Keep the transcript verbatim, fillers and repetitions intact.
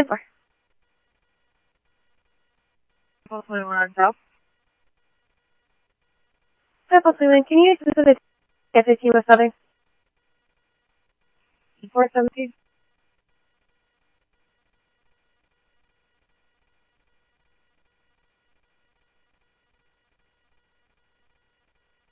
looking for? Apple twenty-one on top. Apple twenty-one, can you use this as a F fifteen with Southern? four seventeen.